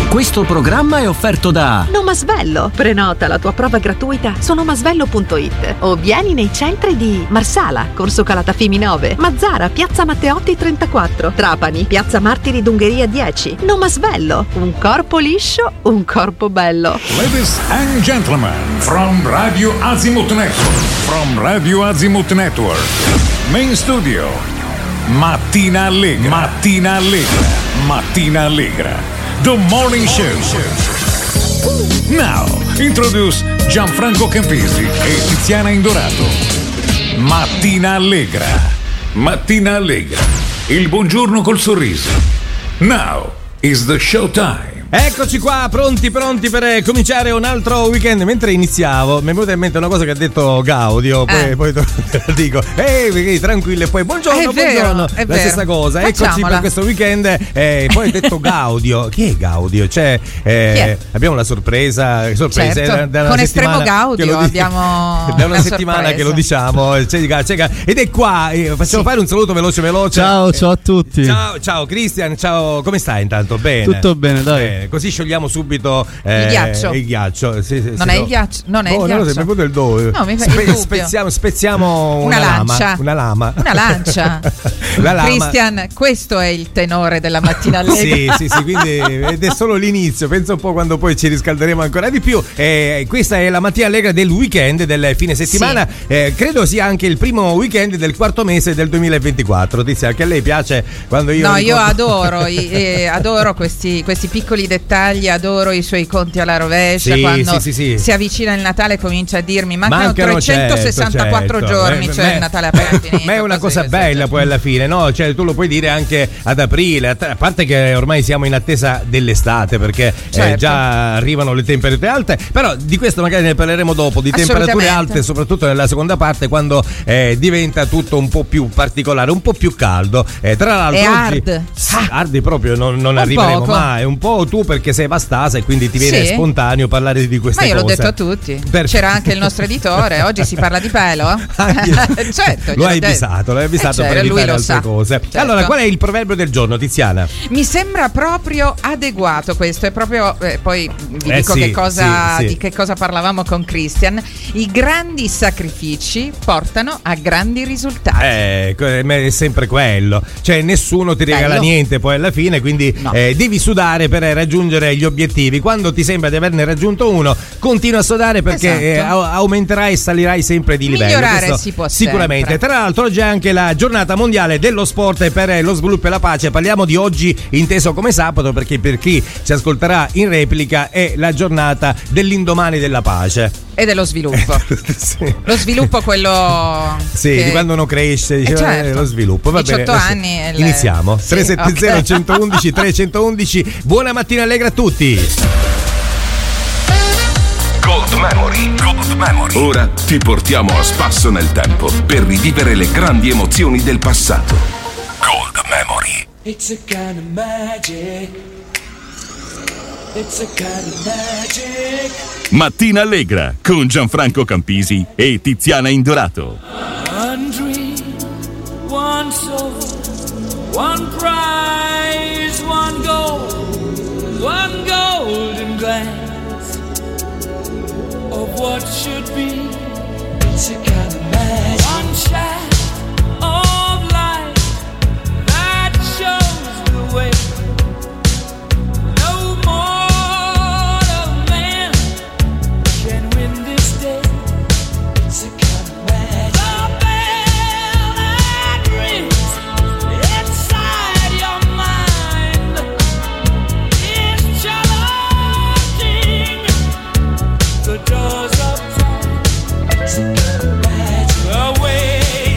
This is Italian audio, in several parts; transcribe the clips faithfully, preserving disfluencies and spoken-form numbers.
Questo programma è offerto da Nomasvello. Prenota la tua prova gratuita su nomasvello punto it o vieni nei centri di Marsala, Corso Calatafimi nove, Mazzara, Piazza Matteotti trentaquattro, Trapani, Piazza Martiri d'Ungheria dieci. Nomasvello, un corpo liscio, un corpo bello. Ladies and gentlemen, from Radio Azimuth Network, from Radio Azimuth Network, Main Studio, Mattina Allegra, Mattina Allegra, Mattina Allegra. The Morning Show. Now, introduce Gianfranco Campisi e Tiziana Indorato. Mattina Allegra. Mattina Allegra. Il buongiorno col sorriso. Now is the show time. Eccoci qua, pronti pronti per cominciare un altro weekend. Mentre iniziavo mi è venuta in mente una cosa che ha detto Gaudio, poi, eh. poi te la dico, ehi, tranquillo, e poi buongiorno, è vero, buongiorno, è la vero. stessa cosa. Facciamola. Eccoci per questo weekend, eh, poi ha detto Gaudio. Chi è Gaudio? Cioè, eh, Chi è? abbiamo la sorpresa, sorpresa certo. da, da una con Estremo Gaudio Gaudio abbiamo da una settimana sorpresa. che lo diciamo, c'è, c'è, ed è qua, eh, facciamo sì. fare un saluto veloce veloce. Ciao, ciao a tutti. Ciao, ciao Cristian, ciao, come stai intanto? Bene. Tutto bene, dai. Bene, così sciogliamo subito eh, il ghiaccio. Il ghiaccio. Sì, sì, non sì, è no. il ghiaccio, non è oh, il non lo so, ghiaccio. mi è venuto il do. No, mi fa il dubbio. Spezziamo, spezziamo una, una lancia. lama, una lama. Una lancia. La lama. Cristian, questo è il tenore della Mattina Allegra. Sì, sì, sì, quindi ed è solo l'inizio, penso un po' quando poi ci riscalderemo ancora di più. Eh, questa è la Mattina Allegra del weekend, del fine settimana. Sì. Eh, credo sia anche il primo weekend del quarto mese del duemilaventiquattro. Tizia, anche a lei piace quando io No, ricordo... io adoro, eh, adoro questi, questi piccoli dettagli, adoro i suoi conti alla rovescia. Sì, quando sì, sì, sì. si avvicina il Natale comincia a dirmi mancano, Mancano, trecentosessantaquattro certo, certo. giorni, Eh, cioè me- il Natale appena finito. Ma è una così, cosa così, bella così. poi alla fine, no? Cioè tu lo puoi dire anche ad aprile, a parte che ormai siamo in attesa dell'estate perché Certo. eh, già arrivano le temperature alte, però di questo magari ne parleremo dopo, di temperature Assolutamente. alte soprattutto nella seconda parte quando eh, diventa tutto un po' più particolare, un po' più caldo. Eh, tra l'altro È oggi, hard. Sì, hard proprio non, non Un arriveremo poco. mai, un po' tu perché sei vastasa e quindi ti viene Sì. spontaneo parlare di queste Ma io l'ho cose. detto a tutti. Per- C'era anche il nostro editore. Oggi si parla di pelo. Anche- certo, lo gliel'ho hai detto. avvisato, lo hai avvisato Eh, per certo, lui evitare lo altre sa. cose. Certo. Allora, qual è il proverbio del giorno, Tiziana? Mi sembra proprio adeguato questo. È proprio. eh, poi vi Eh dico sì, che cosa, sì, sì. di che cosa parlavamo con Christian. I grandi sacrifici portano a grandi risultati. Eh, è sempre quello, cioè nessuno ti regala Bello. niente poi alla fine, quindi No. eh, devi sudare per raggiungere gli obiettivi. Quando ti sembra di averne raggiunto uno, continua a sudare perché Esatto. eh, au- aumenterai e salirai sempre di livello. Migliorare Questo si può sicuramente. sempre. Tra l'altro oggi è anche la giornata mondiale dello sport e per lo sviluppo e la pace. Parliamo di oggi inteso come sabato perché per chi ci ascolterà in replica è la giornata dell'indomani della pace. E dello sviluppo. Sì. Lo sviluppo quello. Sì, che- di quando uno cresce, Eh, diceva, certo. eh, lo sviluppo. Va diciotto bene, adesso anni e le- iniziamo. Sì, tre sette zero ok. uno uno uno tre uno uno. Buona mattina allegra a tutti. Gold Memory. Gold Memory. Ora ti portiamo a spasso nel tempo per rivivere le grandi emozioni del passato. Gold Memory. It's a kind of magic. It's a kind of magic. Mattina Allegra con Gianfranco Campisi e Tiziana Indorato. One dream, one soul, one prize, one goal, one golden glance of what should be. It's a kind of magic. One shaft of light that shows the way. No mortal man can win this day. It's a kind of magic. The bell that rings inside your mind is challenging the doors of time. It's a kind of magic. The way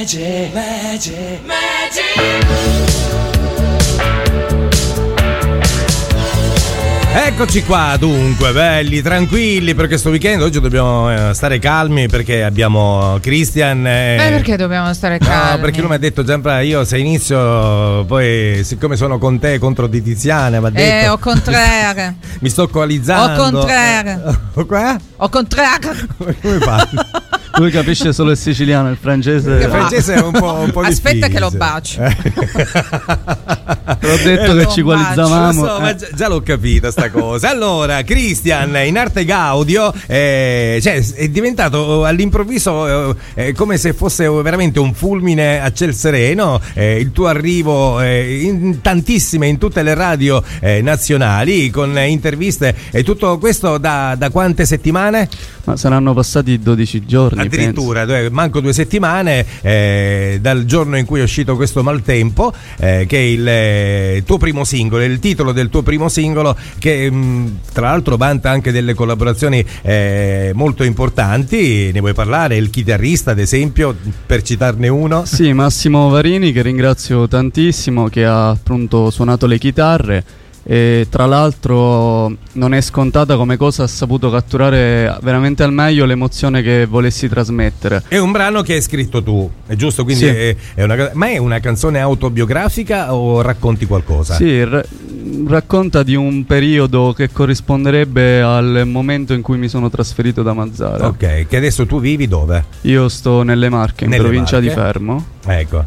Magic, magic, magic. Eccoci qua, dunque, belli, tranquilli per questo weekend. Oggi dobbiamo eh, stare calmi perché abbiamo Christian. E... Beh, perché dobbiamo stare calmi? No, perché lui mi ha detto sempre, io se inizio, poi siccome sono con te contro di Tiziana, mi ha detto... Eh, au contraire. Mi sto coalizzando. Au contraire. Eh, qua? Au contraire. Come parli? Lui capisce solo il siciliano, il francese. Il francese è un po', un po' Aspetta difficile. che lo bacio. Eh. L'ho detto che ci coalizzavamo. Lo so, eh. ma già, già l'ho capita sta cosa. Allora, Christian in arte Gaudio, eh, cioè, è diventato all'improvviso eh, come se fosse veramente un fulmine a ciel sereno. Eh, il tuo arrivo eh, in tantissime, in tutte le radio eh, nazionali, con interviste e tutto questo da, da quante settimane? Ma saranno passati dodici giorni. Addirittura, penso. Manco due settimane eh, dal giorno in cui è uscito questo Maltempo, eh, che è il eh, tuo primo singolo, il titolo del tuo primo singolo, che mh, tra l'altro vanta anche delle collaborazioni eh, molto importanti. Ne vuoi parlare? Il chitarrista, ad esempio, per citarne uno? Sì, Massimo Varini, che ringrazio tantissimo, che ha appunto suonato le chitarre. E tra l'altro non è scontata come cosa, ha saputo catturare veramente al meglio l'emozione che volessi trasmettere. È un brano che hai scritto tu, è giusto? Quindi Sì. è, è una, ma è una canzone autobiografica o racconti qualcosa? Sì, ra- racconta di un periodo che corrisponderebbe al momento in cui mi sono trasferito da Mazara. Ok, che adesso tu vivi dove? Io sto nelle Marche, in Nelle provincia Marche? di Fermo, Ecco.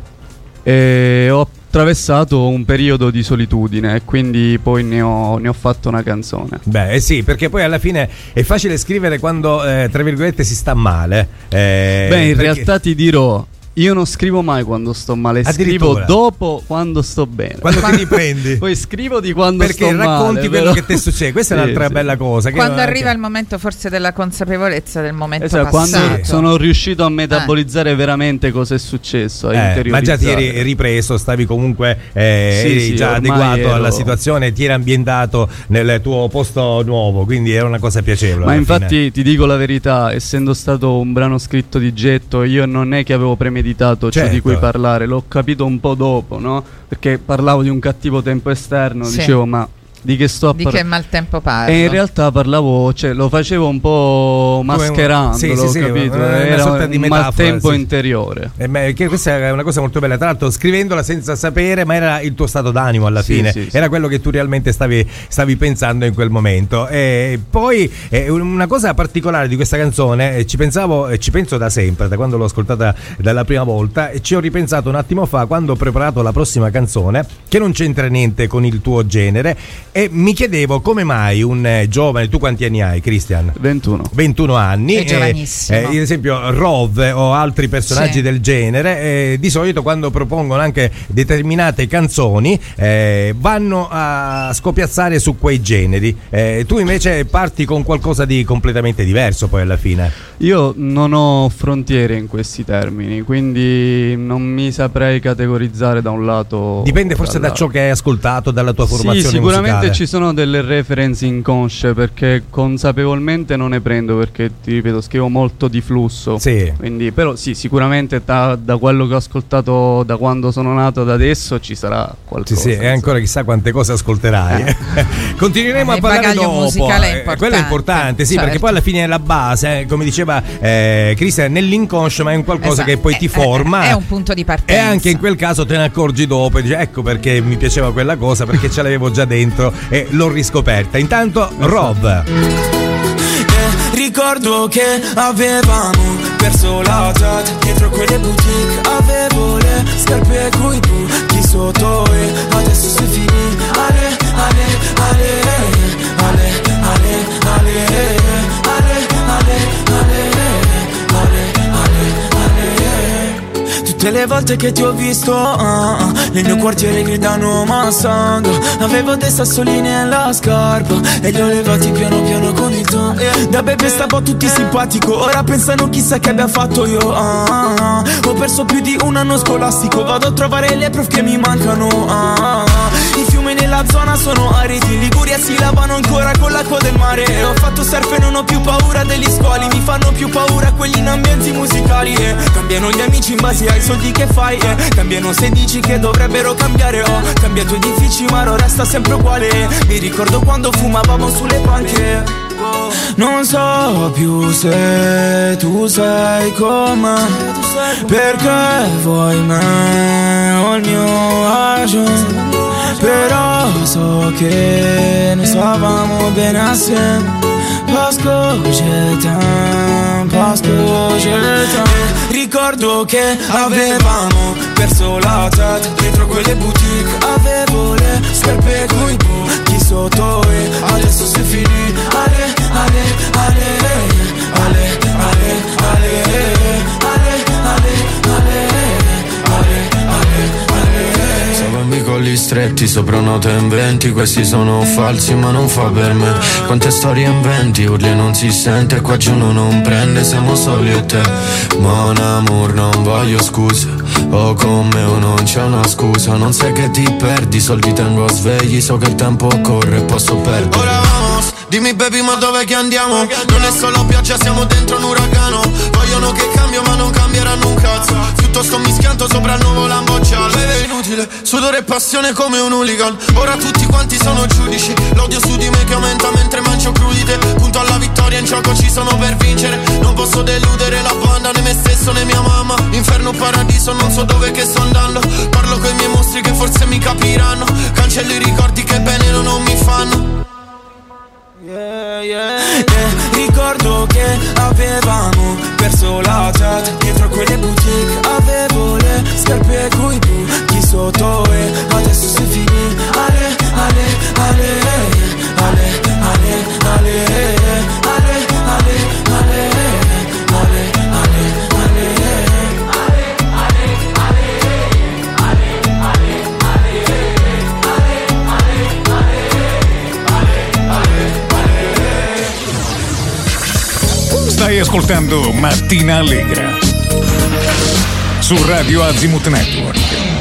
e ho attraversato un periodo di solitudine e quindi poi ne ho, ne ho fatto una canzone. Beh, eh sì, perché poi alla fine è facile scrivere quando, eh, tra virgolette, si sta male. Eh, Beh, in perché- realtà ti dirò, io non scrivo mai quando sto male, scrivo Addirittura? dopo quando sto bene. Quando ti riprendi? Poi scrivo di quando Perché sto male. racconti quello però- che ti succede. Questa è Sì, un'altra sì. bella cosa. che- Quando arriva che- il momento forse della consapevolezza del momento Esatto, passato. quando sono riuscito a metabolizzare veramente cosa è successo, a Eh, ma già ti interiorizzare. eri ripreso, stavi comunque eh, Sì, eri sì, già ormai adeguato ero- alla situazione, ti eri ambientato nel tuo posto nuovo, quindi era una cosa piacevole. Ma alla infatti fine. ti dico la verità, essendo stato un brano scritto di getto, io non è che avevo premeditato ciò Certo. di cui parlare, l'ho capito un po' dopo, no? Perché parlavo di un cattivo tempo esterno, Sì. dicevo ma di che sto a Di parlare? che maltempo parlo? E in realtà parlavo, cioè lo facevo un po' mascherandolo, Sì, sì, sì, capito? una- una Era sorta di un metafora, maltempo sì. interiore. Eh, ma che questa è una cosa molto bella, tra l'altro scrivendola senza sapere, ma era il tuo stato d'animo alla Sì, fine, sì, sì. era quello che tu realmente stavi, stavi pensando in quel momento. E poi eh, una cosa particolare di questa canzone, eh, ci pensavo e ci penso da sempre, da quando l'ho ascoltata dalla prima volta, e ci ho ripensato un attimo fa quando ho preparato la prossima canzone, che non c'entra niente con il tuo genere, e mi chiedevo come mai un eh, giovane, tu quanti anni hai, Christian? ventuno. ventuno anni, È giovanissimo. eh, ad esempio Rov o altri personaggi Sì. del genere eh, di solito quando propongono anche determinate canzoni eh, vanno a scopiazzare su quei generi. Eh, tu invece parti con qualcosa di completamente diverso poi alla fine. Io non ho frontiere in questi termini, quindi non mi saprei categorizzare da un lato. Dipende forse da ciò che hai ascoltato, dalla tua formazione Sì, sicuramente musicale. ci sono delle referenze inconsce perché consapevolmente non ne prendo, perché ti ripeto, scrivo molto di flusso. Sì. Quindi, però sì, sicuramente da, da quello che ho ascoltato da quando sono nato ad adesso ci sarà qualcosa. Sì, sì, e ancora chissà quante cose ascolterai. Continueremo Eh, a il parlare bagaglio dopo. musicale è Eh, importante. quello è importante, sì, Certo. perché poi alla fine è la base, eh, come diceva eh, Cristian, nell'inconscio, ma è un qualcosa Esatto. che poi ti È- forma. è- è un punto di partenza. E anche in quel caso te ne accorgi dopo e dici ecco perché mi piaceva quella cosa, perché ce l'avevo già dentro e l'ho riscoperta. Intanto Rov. Ricordo che avevamo perso la jet dietro quelle boutique. Avevo le scarpe coi buchi sotto e adesso si finì. Ale, ale, ale, ale, ale, ale, ale, ale, ale, ale, ale. Tutte le volte che ti ho visto ah, ah, nel mio quartiere gridano Massando. Avevo dei sassolini nella scarpa e li ho levati piano piano con il ton. Da bebe stavo tutti simpatico, ora pensano chissà che abbia fatto io ah, ah, ah. Ho perso più di un anno scolastico, vado a trovare le prof che mi mancano ah, ah. Il fiume nella nella zona sono aridi, in Liguria si lavano ancora con l'acqua del mare. E ho fatto surf e non ho più paura degli squali, mi fanno più paura quelli in ambienti musicali. E cambiano gli amici in base ai soldi che fai, e cambiano se dici che dovrebbero cambiare. Ho cambiato edifici ma ora resta sempre uguale. Mi ricordo quando fumavamo sulle panche. Non so più se tu sei con me, perché vuoi me o il mio agio. Però so che ne stavamo bene assieme. Parce que je t'aime, parce que je t'aime. Ricordo che avevamo perso la tête dietro quelle boutique. Avevo le scarpe coi buchi sotto e adesso sei finì. Ale, ale, ale, ale, ale, ale, ale, ale, ale, ale. Salvami con gli stretti sopra note in venti. Questi sono falsi ma non fa per me. Quante storie inventi, urli e non si sente. Qua giù uno non prende, siamo soli e te. Mon amour, non voglio scuse. O con me o non c'è una scusa. Non sai che ti perdi, soldi tengo svegli. So che il tempo corre e posso perdere. Ora vamos, dimmi baby ma dov'è che andiamo? Non è solo pioggia, siamo dentro un uragano. Vogliono che cambio ma non cambieranno un cazzo. Piuttosto mi schianto sopra il nuovo Lambo giallo. È inutile, sudore e passione come un hooligan. Ora tutti quanti sono giudici. L'odio su di me che aumenta mentre mangio crudite. Punto alla vittoria, in gioco ci sono per vincere. Non posso deludere la banda, né me stesso né mia mamma. Inferno o paradiso, non so dove che sto andando. Parlo coi miei mostri che forse mi capiranno. Cancello i ricordi che bene no, non mi fanno. Yeah, yeah, yeah. Ricordo che avevamo perso la tête dietro quelle boutique. Avevo le scarpe coi buchi sotto e adesso sei finì. Ale, ale, ale, ale, ale, ale, ale, ale, ale, ale, Stai ascoltando Mattina Allegra su Radio Azimut Network.